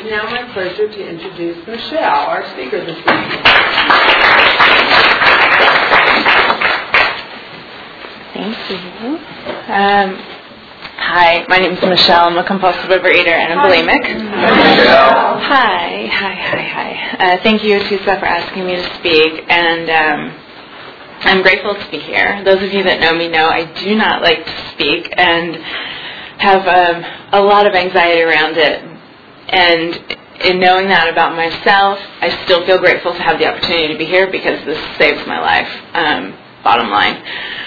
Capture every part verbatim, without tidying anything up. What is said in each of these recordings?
is now my pleasure to introduce Michelle, our speaker this evening. Thank you. Um, hi, my name is Michelle. I'm a compulsive overeater and a bulimic. Michelle. Hi, hi, hi, hi. Uh, thank you, Tusa, for asking me to speak, and um, I'm grateful to be here. Those of you that know me know I do not like to speak and have um, a lot of anxiety around it. And in knowing that about myself, I still feel grateful to have the opportunity to be here because this saves my life, um, bottom line.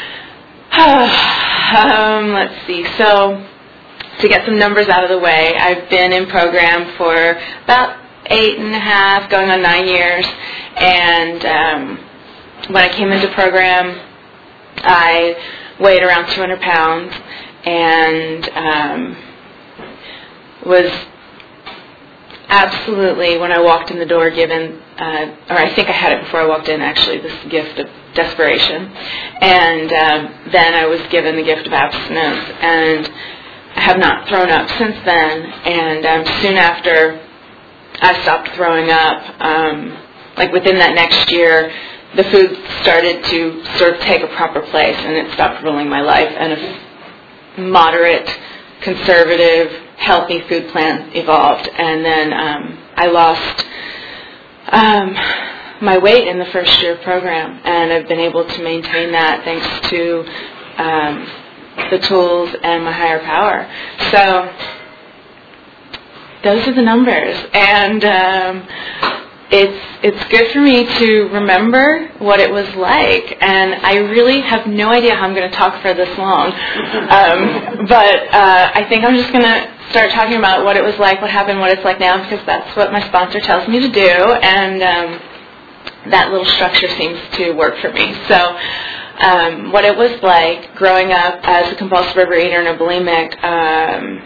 um, let's see. So, to get some numbers out of the way, I've been in program for about eight and a half, going on nine years. And um, when I came into program, I weighed around two hundred pounds and um, was absolutely, when I walked in the door, given, uh, or I think I had it before I walked in, actually, this gift of desperation. And um, then I was given the gift of abstinence, and I have not thrown up since then. And um, soon after I stopped throwing up, um, like within that next year, the food started to sort of take a proper place, and it stopped ruling my life. And a moderate, conservative, healthy food plan evolved. And then um, I lost um, my weight in the first year of program, and I've been able to maintain that thanks to um, the tools and my higher power. So those are the numbers, and um, it's it's good for me to remember what it was like, and I really have no idea how I'm going to talk for this long, um, but uh, I think I'm just going to start talking about what it was like, what happened, what it's like now, because that's what my sponsor tells me to do, and um, that little structure seems to work for me. So um, what it was like growing up as a compulsive overeater and a bulimic, um,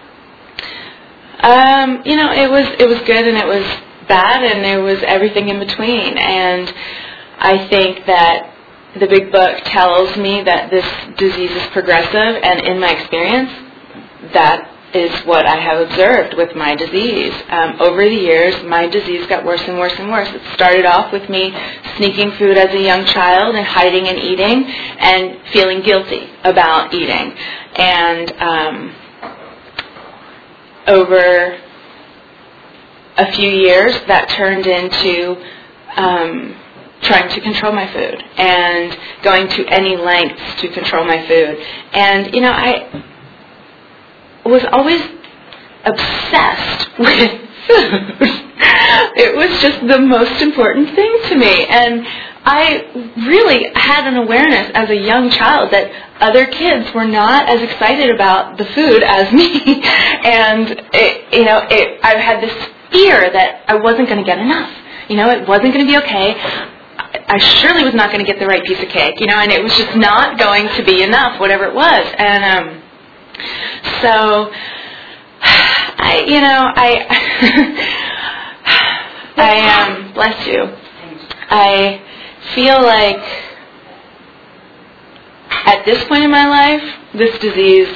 um, you know, it was it was good and it was bad, and there was everything in between. And I think that the big book tells me that this disease is progressive, and in my experience, that is what I have observed with my disease. Um, over the years, my disease got worse and worse and worse. It started off with me sneaking food as a young child and hiding and eating and feeling guilty about eating. And um, over a few years, that turned into um, trying to control my food and going to any lengths to control my food. And, you know, I was always obsessed with food. It was just the most important thing to me. And I really had an awareness as a young child that other kids were not as excited about the food as me. And, it, you know, it, I had this fear that I wasn't going to get enough. You know, it wasn't going to be okay. I surely was not going to get the right piece of cake, you know, and it was just not going to be enough, whatever it was. And um, so, I, you know, I, I, um, bless you. I feel like at this point in my life, this disease,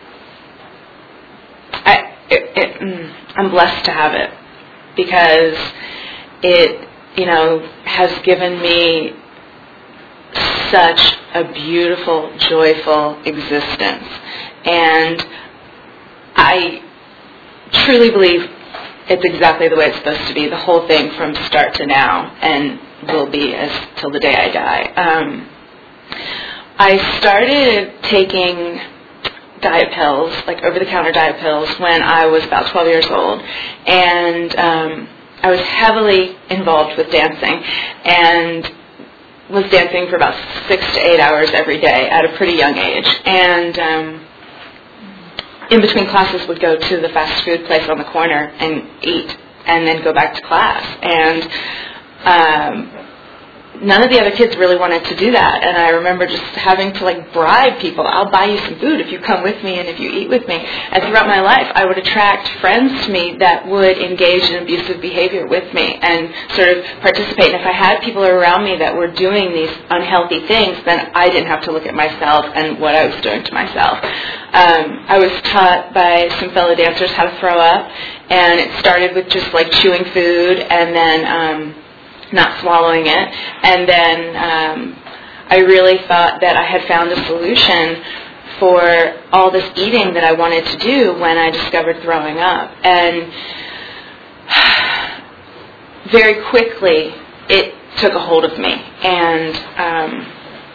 I, it, it, mm, I'm blessed to have it, because it, you know, has given me such a beautiful, joyful existence. And I truly believe it's exactly the way it's supposed to be, the whole thing from start to now, and will be as till the day I die. Um, I started taking diet pills, like over-the-counter diet pills, when I was about twelve years old, and um, I was heavily involved with dancing, and was dancing for about six to eight hours every day at a pretty young age. And um, in between classes would go to the fast food place on the corner and eat, and then go back to class. And um, none of the other kids really wanted to do that. And I remember just having to like bribe people. I'll buy you some food if you come with me and if you eat with me. And throughout my life, I would attract friends to me that would engage in abusive behavior with me and sort of participate. And if I had people around me that were doing these unhealthy things, then I didn't have to look at myself and what I was doing to myself. Um, I was taught by some fellow dancers how to throw up, and it started with just like chewing food and then um, not swallowing it. And then um, I really thought that I had found a solution for all this eating that I wanted to do when I discovered throwing up. And very quickly, it took a hold of me. And um,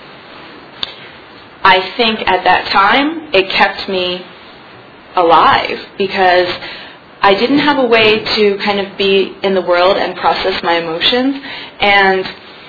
I think at that time, it kept me alive because I didn't have a way to kind of be in the world and process my emotions. And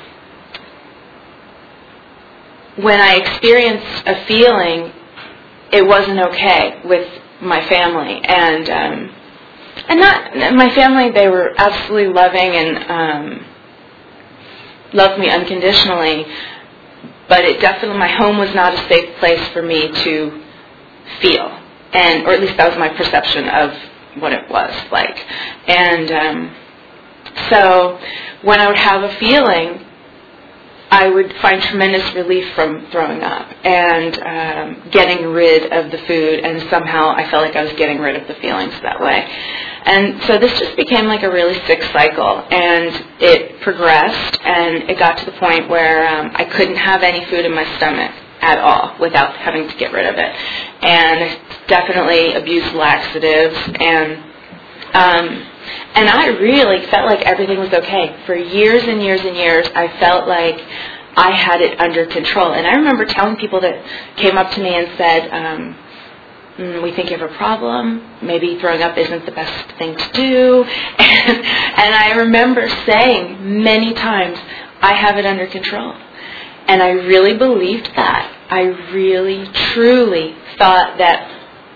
when I experienced a feeling, it wasn't okay with my family. And um, and not my family, they were absolutely loving and um, loved me unconditionally. But it definitely, my home was not a safe place for me to feel. And, or at least that was my perception of what it was like. And um, so when I would have a feeling, I would find tremendous relief from throwing up and um, getting rid of the food, and somehow I felt like I was getting rid of the feelings that way. And so this just became like a really sick cycle, and it progressed, and it got to the point where um, I couldn't have any food in my stomach at all without having to get rid of it. And I definitely abused laxatives, and um, and I really felt like everything was okay. For years and years and years, I felt like I had it under control. And I remember telling people that came up to me and said, um, mm, we think you have a problem. Maybe throwing up isn't the best thing to do. And, and I remember saying many times, I have it under control. And I really believed that. I really, truly thought that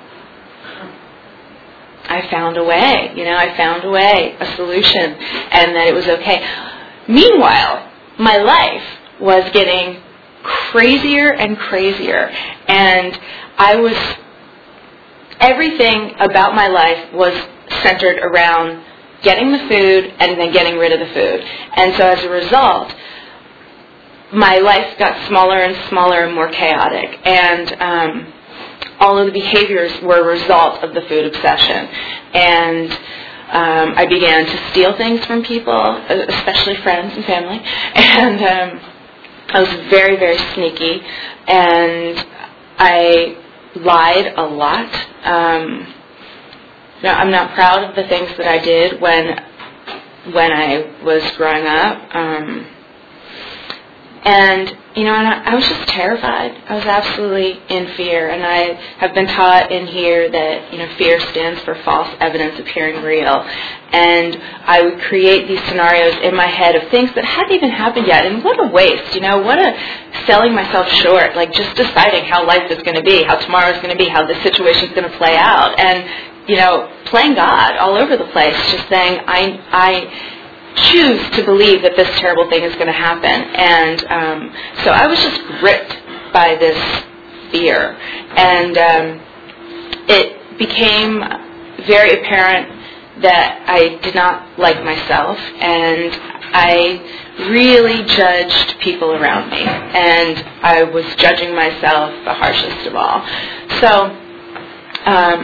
I found a way, you know, I found a way, a solution, and that it was okay. Meanwhile, my life was getting crazier and crazier, and I was, everything about my life was centered around getting the food and then getting rid of the food. And so as a result, my life got smaller and smaller and more chaotic, and um, all of the behaviors were a result of the food obsession. And um, I began to steal things from people, especially friends and family. And um, I was very, very sneaky. And I lied a lot. Um, you know, I'm not proud of the things that I did when when I was growing up. Um, And, you know, and I, I was just terrified. I was absolutely in fear. And I have been taught in here that, you know, fear stands for false evidence appearing real. And I would create these scenarios in my head of things that hadn't even happened yet. And what a waste, you know, what a selling myself short, like just deciding how life is going to be, how tomorrow is going to be, how this situation is going to play out. And, you know, playing God all over the place, just saying, I... I choose to believe that this terrible thing is going to happen. And um, so I was just gripped by this fear. And um, it became very apparent that I did not like myself, and I really judged people around me. And I was judging myself the harshest of all. So um,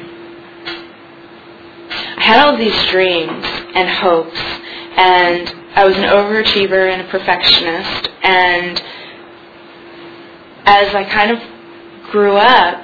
I had all these dreams and hopes, and I was an overachiever and a perfectionist. And as I kind of grew up,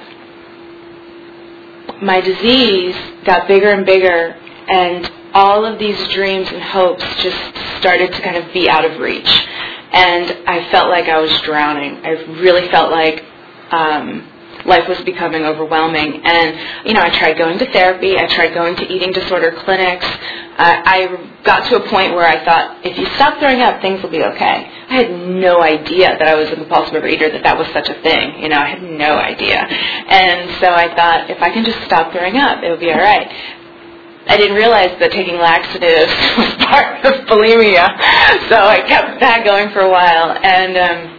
my disease got bigger and bigger, and all of these dreams and hopes just started to kind of be out of reach. And I felt like I was drowning. I really felt like um, life was becoming overwhelming. And, you know, I tried going to therapy. I tried going to eating disorder clinics. Uh, I got to a point where I thought, if you stop throwing up, things will be okay. I had no idea that I was a compulsive overeater, that that was such a thing. You know, I had no idea. And so I thought, if I can just stop throwing up, it will be all right. I didn't realize that taking laxatives was part of bulimia, so I kept that going for a while, and um,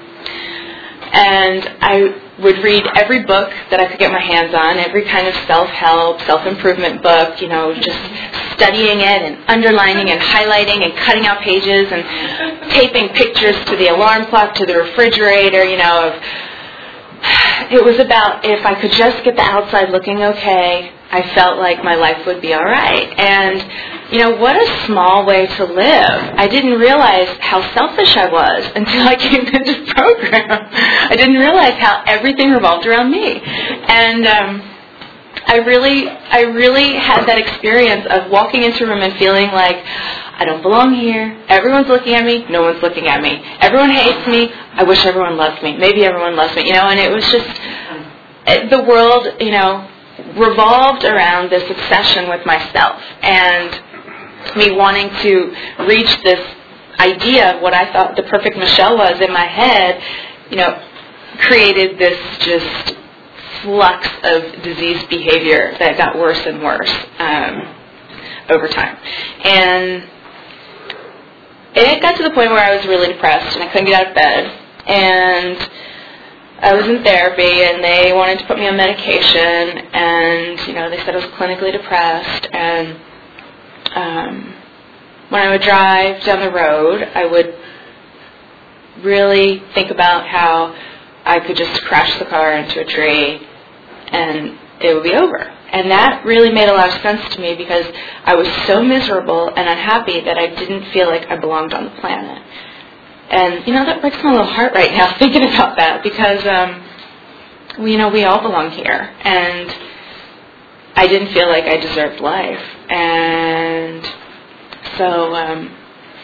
and I would read every book that I could get my hands on, every kind of self-help, self-improvement book, you know, just studying it and underlining and highlighting and cutting out pages and taping pictures to the alarm clock, to the refrigerator, you know. Of, it was about if I could just get the outside looking okay, I felt like my life would be all right. And, you know, what a small way to live. I didn't realize how selfish I was until I came to this program. I didn't realize how everything revolved around me. And um, I really, I really had that experience of walking into a room and feeling like, I don't belong here. Everyone's looking at me. No one's looking at me. Everyone hates me. I wish everyone loved me. Maybe everyone loves me. You know, and it was just, the world, you know, revolved around this obsession with myself and me wanting to reach this idea of what I thought the perfect Michelle was in my head, you know, created this just flux of diseased behavior that got worse and worse um, over time. And it got to the point where I was really depressed and I couldn't get out of bed. And I was in therapy and they wanted to put me on medication, and, you know, they said I was clinically depressed. And um, when I would drive down the road, I would really think about how I could just crash the car into a tree and it would be over. And that really made a lot of sense to me because I was so miserable and unhappy that I didn't feel like I belonged on the planet. And, you know, that breaks my little heart right now thinking about that because, um, we, you know, we all belong here. And I didn't feel like I deserved life. And so, um,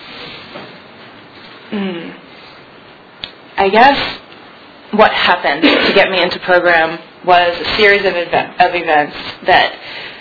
mm, I guess what happened to get me into program was a series of, event, of events that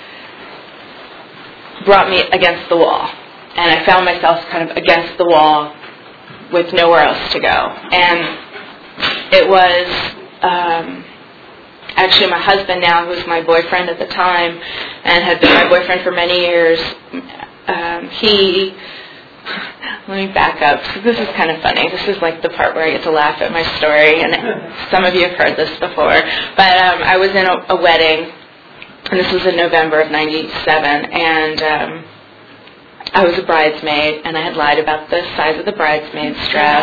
brought me against the wall. And I found myself kind of against the wall with nowhere else to go. And it was um, actually my husband now, who was my boyfriend at the time and had been my boyfriend for many years. Um, he, let me back up. So this is kind of funny. This is like the part where I get to laugh at my story, and some of you have heard this before. But um, I was in a, a wedding, and this was in November of ninety-seven, and um, I was a bridesmaid, and I had lied about the size of the bridesmaid's dress.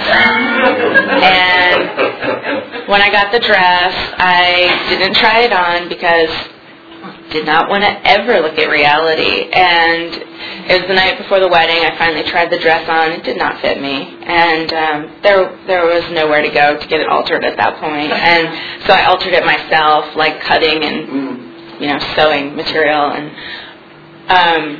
And when I got the dress, I didn't try it on because I did not want to ever look at reality. And it was the night before the wedding. I finally tried the dress on. It did not fit me. And um, there there was nowhere to go to get it altered at that point. And so I altered it myself, like cutting and, you know, sewing material. And um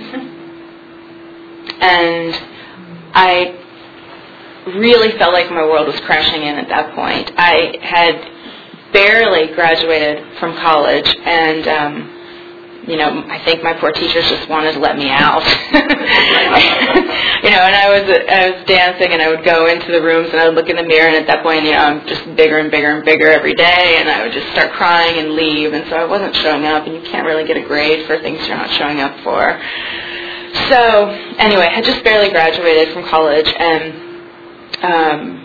And I really felt like my world was crashing in at that point. I had barely graduated from college, and, um, you know, I think my poor teachers just wanted to let me out. You know, and I was I was dancing, and I would go into the rooms, and I would look in the mirror, and at that point, you know, I'm just bigger and bigger and bigger every day, and I would just start crying and leave, and so I wasn't showing up, and you can't really get a grade for things you're not showing up for. So, anyway, I had just barely graduated from college, and um,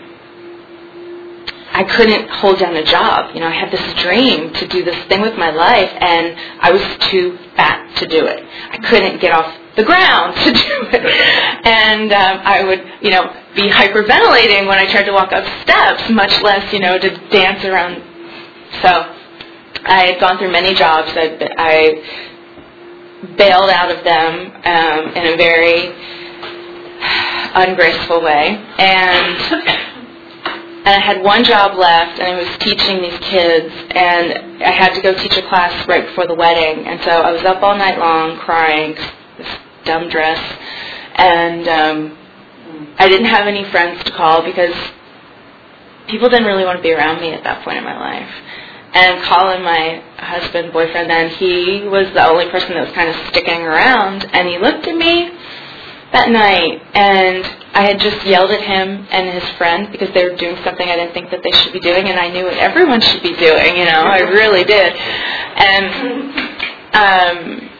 I couldn't hold down a job. You know, I had this dream to do this thing with my life, and I was too fat to do it. I couldn't get off the ground to do it. And um, I would, you know, be hyperventilating when I tried to walk up steps, much less, you know, to dance around. So, I had gone through many jobs. I, I bailed out of them um, in a very ungraceful way, and and I had one job left, and I was teaching these kids, and I had to go teach a class right before the wedding, and so I was up all night long crying, this dumb dress, and um, I didn't have any friends to call because people didn't really want to be around me at that point in my life. And Colin, my husband, boyfriend then, he was the only person that was kind of sticking around. And he looked at me that night, and I had just yelled at him and his friend because they were doing something I didn't think that they should be doing, and I knew what everyone should be doing, you know, I really did. And um,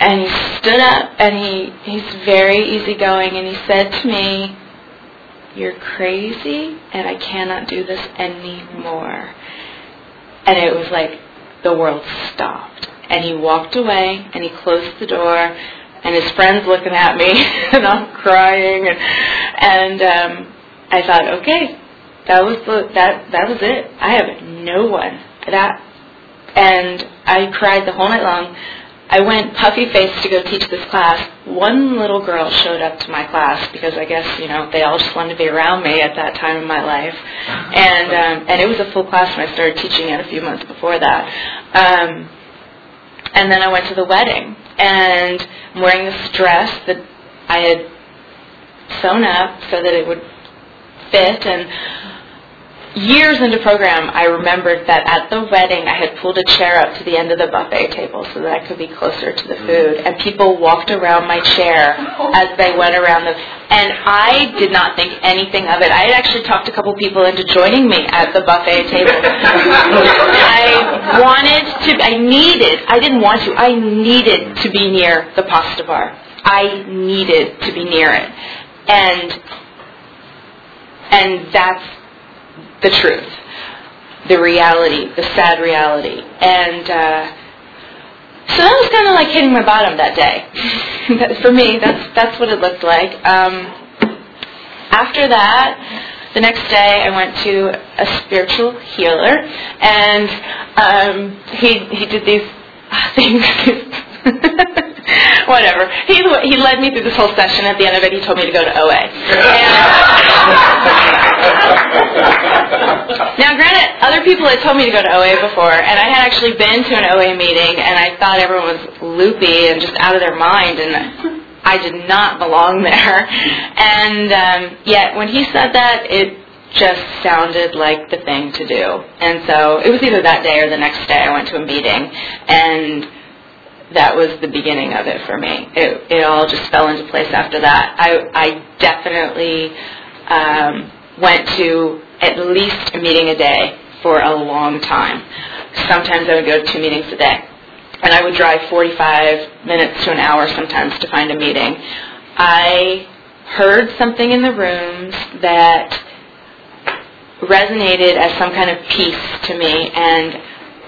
and he stood up, and he he's very easygoing, and he said to me, "You're crazy, and I cannot do this anymore." And it was like the world stopped. And he walked away, and he closed the door, and his friend's looking at me, and I'm crying, and and um, I thought, okay, that was the, that that was it. I have no one that, and I cried the whole night long. I went puffy-faced to go teach this class. One little girl showed up to my class because I guess, you know, they all just wanted to be around me at that time in my life. And um, and it was a full class when I started teaching it a few months before that. Um, and then I went to the wedding. And I'm wearing this dress that I had sewn up so that it would fit. And years into program, I remembered that at the wedding, I had pulled a chair up to the end of the buffet table so that I could be closer to the food. And people walked around my chair as they went around the... And I did not think anything of it. I had actually talked a couple people into joining me at the buffet table. I wanted to... I needed... I didn't want to. I needed to be near the pasta bar. I needed to be near it. And... And that's... the truth, the reality, the sad reality. And uh, so that was kind of like hitting my bottom that day. For me, that's that's what it looked like. Um, after that, the next day I went to a spiritual healer, and um, he he did these things. Whatever. He he led me through this whole session. At the end of it, he told me to go to O A. Now, granted, other people had told me to go to O A before, and I had actually been to an O A meeting, and I thought everyone was loopy and just out of their mind, and I did not belong there. And um, yet, when he said that, it just sounded like the thing to do. And so it was either that day or the next day I went to a meeting, and that was the beginning of it for me. It, it all just fell into place after that. I, I definitely um, went to at least a meeting a day for a long time. Sometimes I would go to two meetings a day. And I would drive forty-five minutes to an hour sometimes to find a meeting. I heard something in the rooms that resonated as some kind of peace to me, and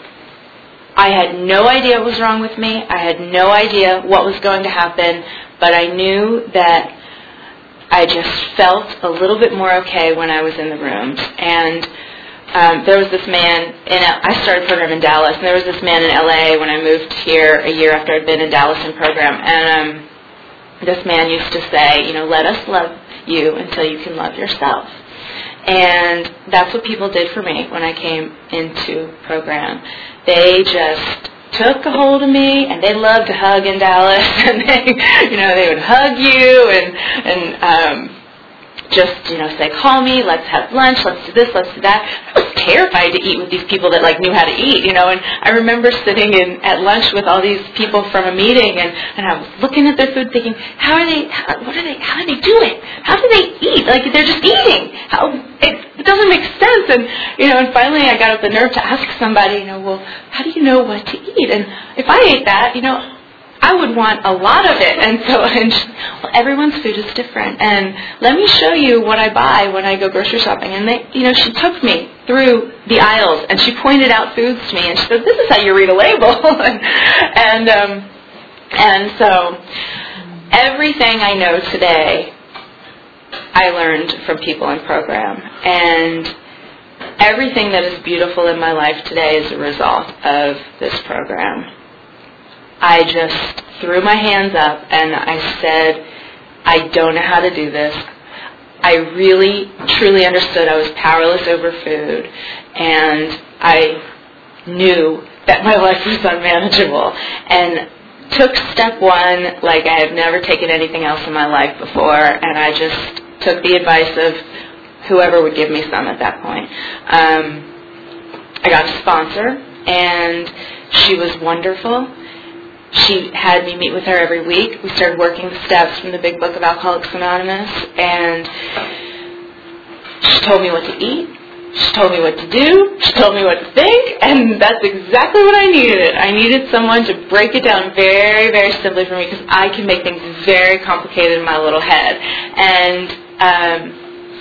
I had no idea what was wrong with me. I had no idea what was going to happen, but I knew that I just felt a little bit more okay when I was in the rooms. And um, there was this man, in L- I started a program in Dallas, and there was this man in L A when I moved here a year after I'd been in Dallas in program. And um, this man used to say, you know, let us love you until you can love yourself. And that's what people did for me when I came into program. They just took a hold of me, and they loved to hug in Dallas, and they, you know, they would hug you and and um, just, you know, say, call me, let's have lunch, let's do this, let's do that. I was terrified to eat with these people that, like, knew how to eat, you know, and I remember sitting in at lunch with all these people from a meeting, and, and I was looking at their food thinking, how are they, how, what are they, how do they do it? How do they eat? Like, they're just eating. How, it, it doesn't make sense. And, you know, and finally I got up the nerve to ask somebody, you know, well, how do you know what to eat? And if I ate that, you know, I would want a lot of it. And so, and she, well, everyone's food is different. And let me show you what I buy when I go grocery shopping. And they, you know, she took me through the aisles, and she pointed out foods to me, and she said, this is how you read a label. and and, um, and so everything I know today, I learned from people in program. And everything that is beautiful in my life today is a result of this program. I just threw my hands up and I said, I don't know how to do this. I really, truly understood I was powerless over food, and I knew that my life was unmanageable, and took step one like I had never taken anything else in my life before, and I just took the advice of whoever would give me some at that point. Um, I got a sponsor, and she was wonderful. She had me meet with her every week. We started working the steps from the Big Book of Alcoholics Anonymous, and she told me what to eat. She told me what to do. She told me what to think, and that's exactly what I needed. I needed someone to break it down very, very simply for me, because I can make things very complicated in my little head. And um,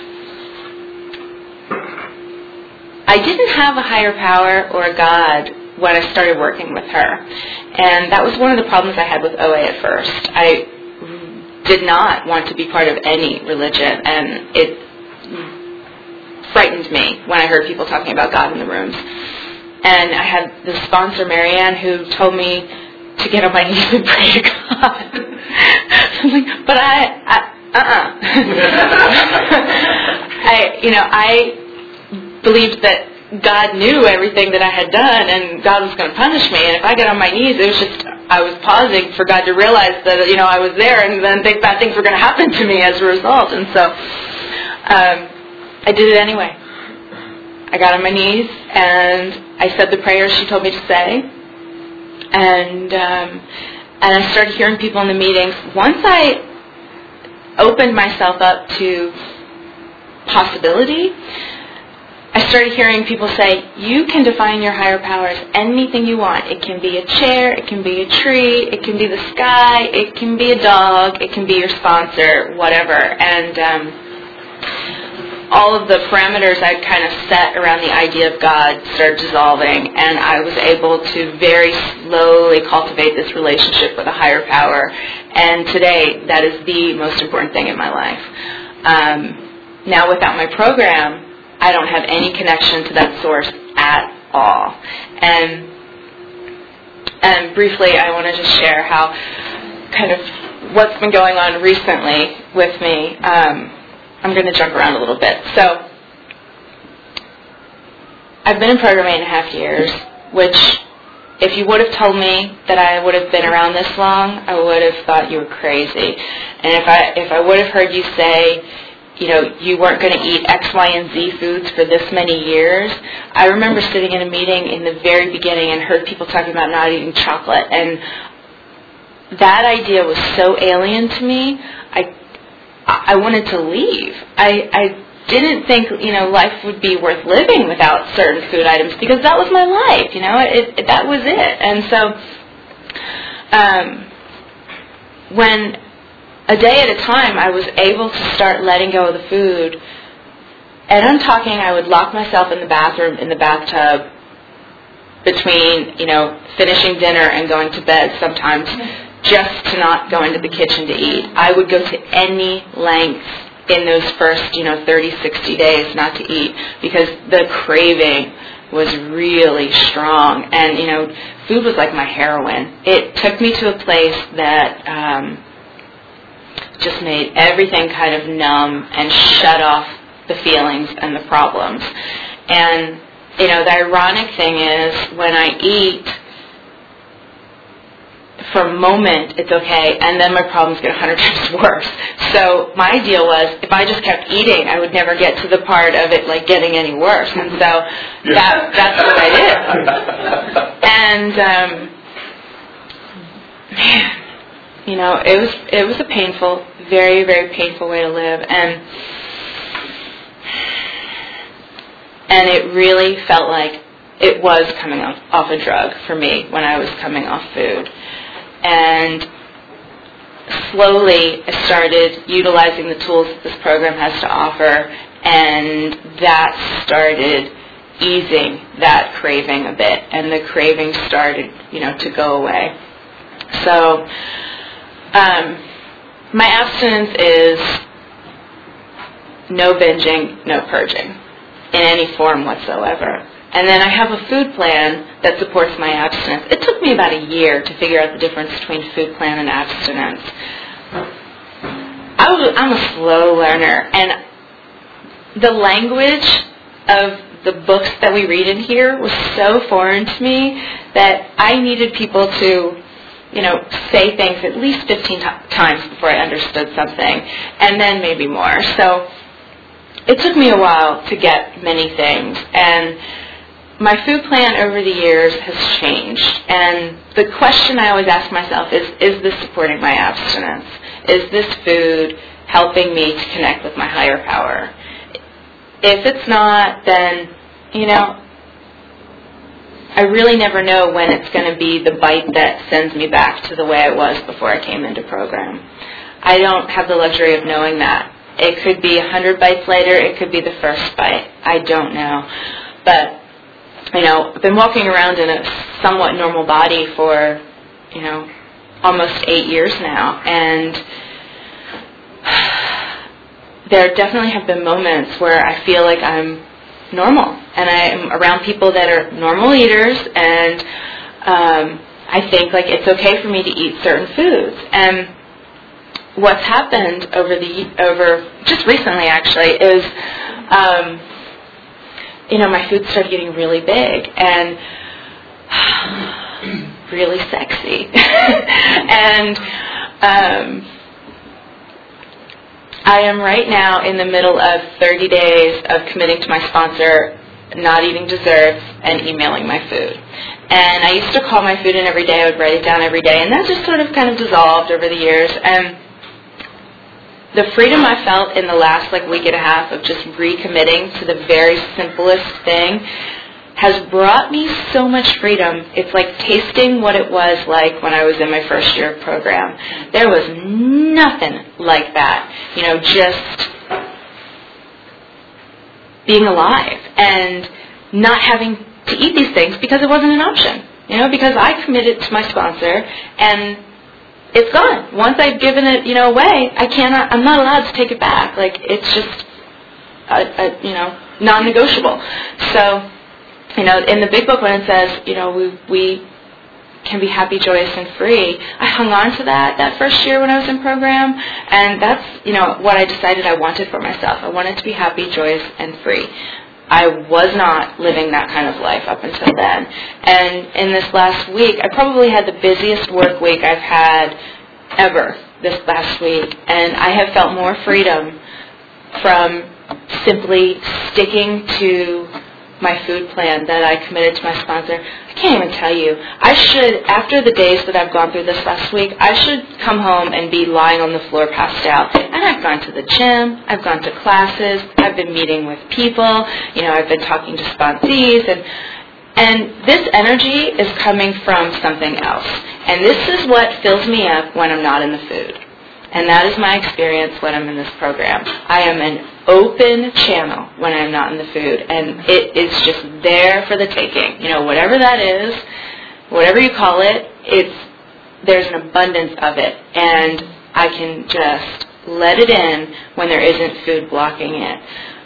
I didn't have a higher power or a God when I started working with her. And that was one of the problems I had with O A at first. I did not want to be part of any religion, and it frightened me when I heard people talking about God in the rooms. And I had the sponsor, Marianne, who told me to get on my knees and pray to God. I'm like, but I, I uh-uh. I, you know, I believed that God knew everything that I had done, and God was going to punish me. And if I got on my knees, it was just, I was pausing for God to realize that, you know, I was there, and then big bad things were going to happen to me as a result. And so um, I did it anyway. I got on my knees, and I said the prayers she told me to say. And, um, and I started hearing people in the meetings. Once I opened myself up to possibility, I started hearing people say, you can define your higher power as anything you want. It can be a chair, it can be a tree, it can be the sky, it can be a dog, it can be your sponsor, whatever. And um, all of the parameters I'd kind of set around the idea of God started dissolving, and I was able to very slowly cultivate this relationship with a higher power. And today, that is the most important thing in my life. Um, now, without my program, I don't have any connection to that source at all. And and briefly, I want to just share how kind of what's been going on recently with me. Um, I'm going to jump around a little bit. So I've been in program eight and a half years, which if you would have told me that I would have been around this long, I would have thought you were crazy. And if I if I would have heard you say, you know, you weren't going to eat X, Y, and Z foods for this many years. I remember sitting in a meeting in the very beginning and heard people talking about not eating chocolate, and that idea was so alien to me. I I wanted to leave. I I didn't think, you know, life would be worth living without certain food items, because that was my life. You know, it, it that was it. And so, um, when a day at a time, I was able to start letting go of the food. And I'm talking, I would lock myself in the bathroom, in the bathtub, between, you know, finishing dinner and going to bed sometimes, just to not go into the kitchen to eat. I would go to any length in those first, you know, thirty, sixty days not to eat, because the craving was really strong. And, you know, food was like my heroin. It took me to a place that um, just made everything kind of numb and shut off the feelings and the problems. And, you know, the ironic thing is, when I eat, for a moment it's okay, and then my problems get a hundred times worse. So my idea was, if I just kept eating, I would never get to the part of it like getting any worse. And so that that's what I did. And um, man, you know, it was it was a painful, very, very painful way to live, and and it really felt like it was coming off, off a drug for me when I was coming off food. And slowly I started utilizing the tools that this program has to offer, and that started easing that craving a bit, and the craving started, you know, to go away. So um, my abstinence is no binging, no purging in any form whatsoever. And then I have a food plan that supports my abstinence. It took me about a year to figure out the difference between food plan and abstinence. I was, I'm a slow learner, and the language of the books that we read in here was so foreign to me that I needed people to, you know, say things at least fifteen t- times before I understood something, and then maybe more. So it took me a while to get many things, and my food plan over the years has changed. And the question I always ask myself is, is this supporting my abstinence? Is this food helping me to connect with my higher power? if it's not, then, you know, I really never know when it's going to be the bite that sends me back to the way I was before I came into program. I don't have the luxury of knowing that. It could be a hundred bites later. It could be the first bite. I don't know. But, you know, I've been walking around in a somewhat normal body for, you know, almost eight years now. And there definitely have been moments where I feel like I'm normal, and I'm around people that are normal eaters, and um, I think like it's okay for me to eat certain foods. And what's happened over the over just recently actually is, um, you know, my food started getting really big and really sexy, and um, I am right now in the middle of thirty days of committing to my sponsor, not eating desserts, and emailing my food. And I used to call my food in every day. I would write it down every day, and that just sort of kind of dissolved over the years. And the freedom I felt in the last like week and a half of just recommitting to the very simplest thing has brought me so much freedom. It's like tasting what it was like when I was in my first year of program. There was nothing like that. You know, just being alive and not having to eat these things because it wasn't an option. You know, because I committed to my sponsor and it's gone. Once I've given it, you know, away, I cannot, I'm not allowed to take it back. Like, it's just, a, a, you know, non-negotiable. So, you know, in the big book when it says, you know, we we can be happy, joyous, and free, I hung on to that that first year when I was in program, and that's, you know, what I decided I wanted for myself. I wanted to be happy, joyous, and free. I was not living that kind of life up until then. And in this last week, I probably had the busiest work week I've had ever this last week, and I have felt more freedom from simply sticking to my food plan that I committed to my sponsor. I can't even tell you. I should, after the days that I've gone through this last week, I should come home and be lying on the floor passed out. And I've gone to the gym, I've gone to classes, I've been meeting with people, you know, I've been talking to sponsees, and and this energy is coming from something else. And this is what fills me up when I'm not in the food. And that is my experience when I'm in this program. I am an open channel when I'm not in the food. And it is just there for the taking. You know, whatever that is, whatever you call it, it's there's an abundance of it. And I can just let it in when there isn't food blocking it.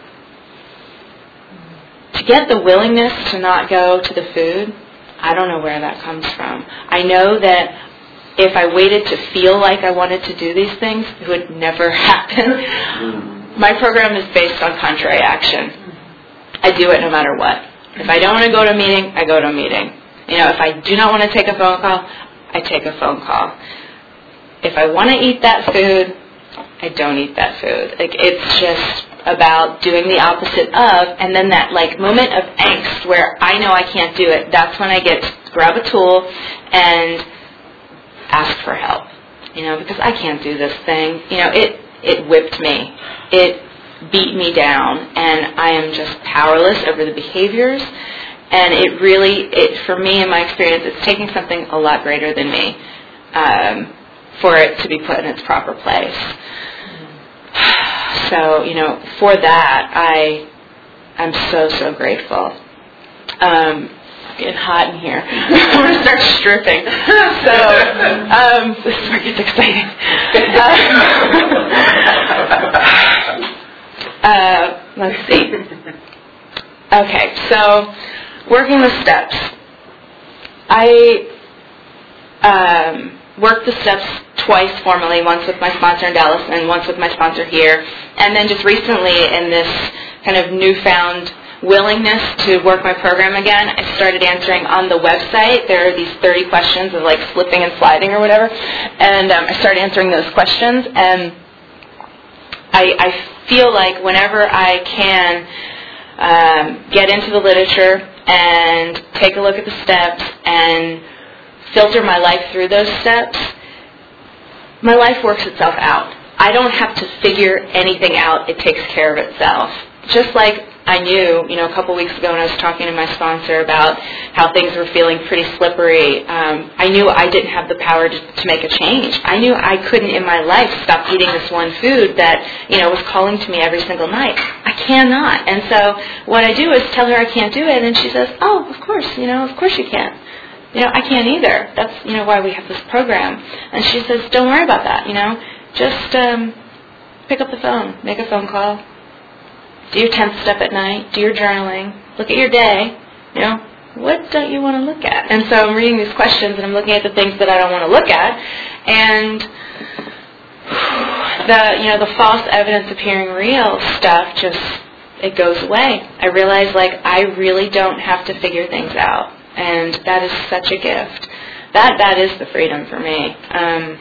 To get the willingness to not go to the food, I don't know where that comes from. I know that if I waited to feel like I wanted to do these things, it would never happen. My program is based on contrary action. I do it no matter what. If I don't want to go to a meeting, I go to a meeting. You know, if I do not want to take a phone call, I take a phone call. If I want to eat that food, I don't eat that food. Like, it's just about doing the opposite of, and then that like moment of angst where I know I can't do it, that's when I get to grab a tool and ask for help, you know, because I can't do this thing. You know, it it whipped me. It beat me down, and I am just powerless over the behaviors. And it really, it for me, in my experience, it's taking something a lot greater than me um, for it to be put in its proper place. So, you know, for that, I, I'm so, so grateful. Um, Getting hot in here. I'm going to start stripping. So, um, this is where it gets exciting. Uh, uh, let's see. Okay, so working the steps. I um, worked the steps twice formally, once with my sponsor in Dallas and once with my sponsor here. And then just recently in this kind of newfound willingness to work my program again, I started answering on the website. There are these thirty questions of like slipping and sliding or whatever, and um, I started answering those questions, and I, I feel like whenever I can um, get into the literature and take a look at the steps and filter my life through those steps, my life works itself out. I don't have to figure anything out. It takes care of itself. just like I knew, you know, a couple weeks ago when I was talking to my sponsor about how things were feeling pretty slippery, um, I knew I didn't have the power to, to make a change. I knew I couldn't in my life stop eating this one food that, you know, was calling to me every single night. I cannot. And so what I do is tell her I can't do it, and she says, oh, of course, you know, of course you can't. You know, I can't either. That's, you know, why we have this program. And she says, don't worry about that, you know. Just um, pick up the phone, make a phone call. Do your tenth step at night. Do your journaling. Look at your day. You know, what don't you want to look at? And so I'm reading these questions and I'm looking at the things that I don't want to look at. And the, you know, the false evidence appearing real stuff just, it goes away. I realize, like, I really don't have to figure things out. And that is such a gift. That That is the freedom for me. Um,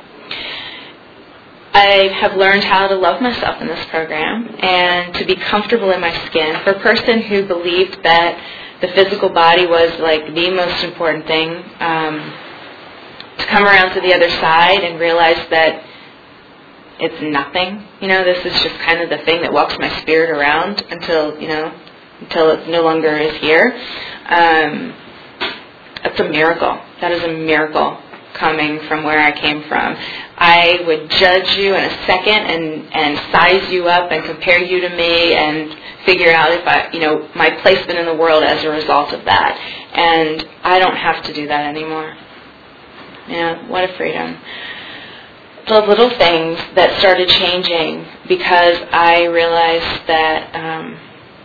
I have learned how to love myself in this program and to be comfortable in my skin. For a person who believed that the physical body was like the most important thing, um, to come around to the other side and realize that it's nothing. You know, this is just kind of the thing that walks my spirit around until, you know, until it no longer is here. Um, that's a miracle. That is a miracle coming from where I came from. I would judge you in a second and, and size you up and compare you to me and figure out if I, you know, my placement in the world as a result of that. And I don't have to do that anymore. You know, what a freedom. The little things that started changing because I realized that um,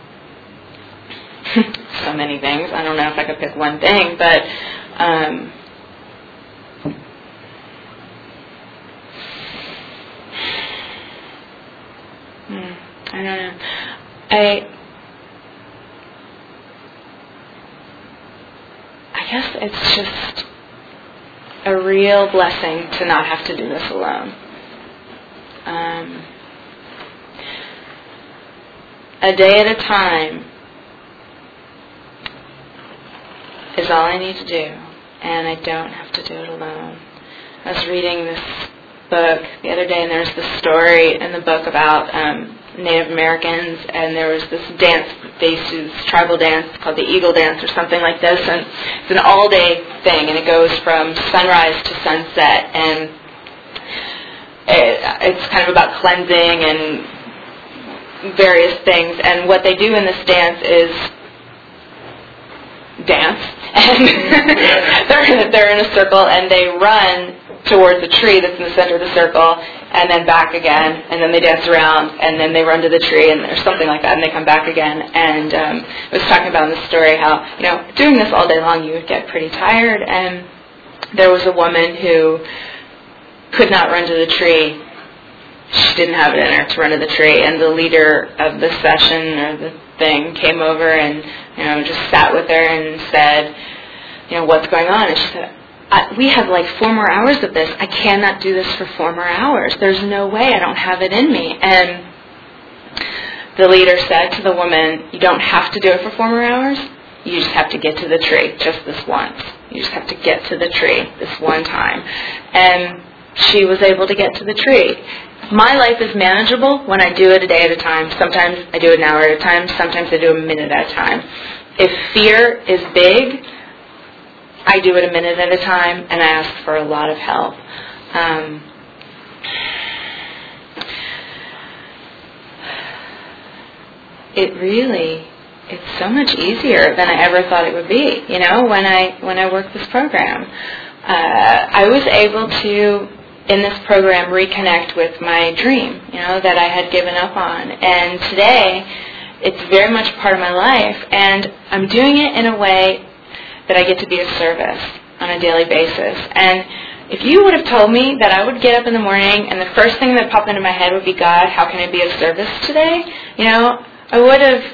so many things. I don't know if I could pick one thing, but um, I don't know. I I guess it's just a real blessing to not have to do this alone. Um, a day at a time is all I need to do, and I don't have to do it alone. I was reading this book the other day, and there's this story in the book about um, Native Americans, and there was this dance they used to, this tribal dance called the Eagle Dance or something like this, and it's an all-day thing, and it goes from sunrise to sunset, and it, it's kind of about cleansing and various things, and what they do in this dance is dance, and they're, in a, they're in a circle, and they run towards the tree that's in the center of the circle, and then back again, and then they dance around, and then they run to the tree, and or something like that, and they come back again. And um, I was talking about in the story how, you know, doing this all day long, you would get pretty tired, and there was a woman who could not run to the tree. She didn't have it in her to run to the tree, and the leader of the session or the thing came over and, you know, just sat with her and said, you know, what's going on? And she said, I, we have like four more hours of this. I cannot do this for four more hours. There's no way. I don't have it in me. And the leader said to the woman, you don't have to do it for four more hours. You just have to get to the tree just this once. You just have to get to the tree this one time. And she was able to get to the tree. My life is manageable when I do it a day at a time. Sometimes I do it an hour at a time. Sometimes I do it a minute at a time. If fear is big, I do it a minute at a time, and I ask for a lot of help. Um, it really, it's so much easier than I ever thought it would be. You know, when I when I worked this program, uh, I was able to, in this program, reconnect with my dream. You know, that I had given up on, and today, it's very much part of my life, and I'm doing it in a way that I get to be of service on a daily basis. And if you would have told me that I would get up in the morning and the first thing that popped into my head would be, God, how can I be of service today? You know, I would have,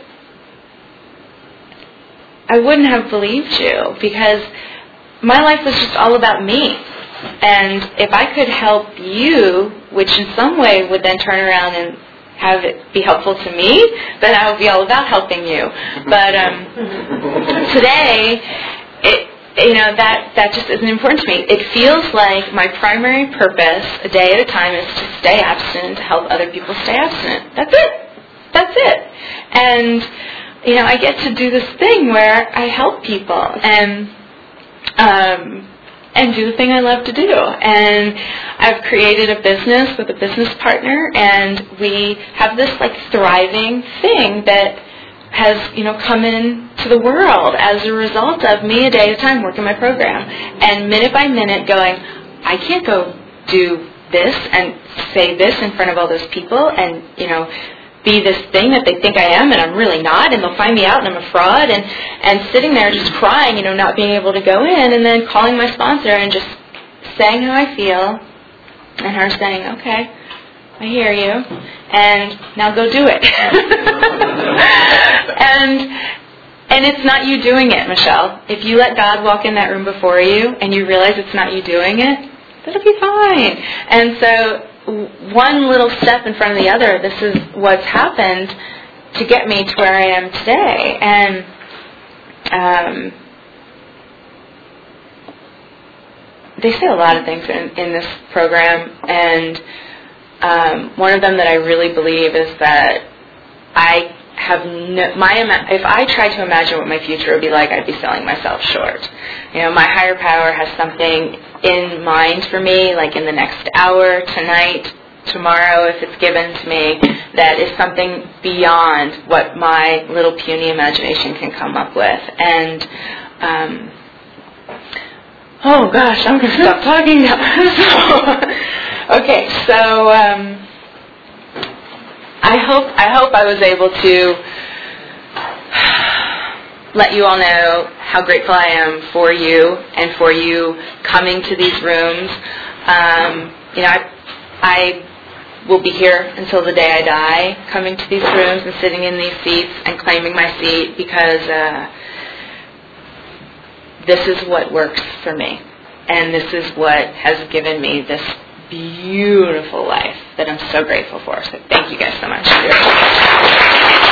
I wouldn't have believed you, because my life was just all about me. And if I could help you, which in some way would then turn around and have it be helpful to me, then I would be all about helping you. But um, today, it, you know, that, that just isn't important to me. It feels like my primary purpose, a day at a time, is to stay abstinent, to help other people stay abstinent. That's it. that's it. And, you know, I get to do this thing where I help people and um, and do the thing I love to do. And I've created a business with a business partner, and we have this, like, thriving thing that has, you know, come into the world as a result of me a day at a time working my program. And minute by minute going, I can't go do this and say this in front of all those people and, you know, be this thing that they think I am and I'm really not, and they'll find me out and I'm a fraud, and, and sitting there just crying, you know, not being able to go in, and then calling my sponsor and just saying how I feel, and her saying, okay, I hear you, and now go do it. and and it's not you doing it, Michelle. If you let God walk in that room before you and you realize it's not you doing it, that'll be fine. And so one little step in front of the other, this is what's happened to get me to where I am today. And um, they say a lot of things in, in this program, and um, one of them that I really believe is that I have no, my if I tried to imagine what my future would be like, I'd be selling myself short. You know, my higher power has something in mind for me, like in the next hour, tonight, tomorrow, if it's given to me, that is something beyond what my little puny imagination can come up with. And um, oh gosh, I'm going to stop talking now. so, okay, so. Um, I hope I hope I was able to let you all know how grateful I am for you and for you coming to these rooms. Um, you know, I, I will be here until the day I die, coming to these rooms and sitting in these seats and claiming my seat, because uh, this is what works for me, and this is what has given me this beautiful life that I'm so grateful for. So thank you guys so much.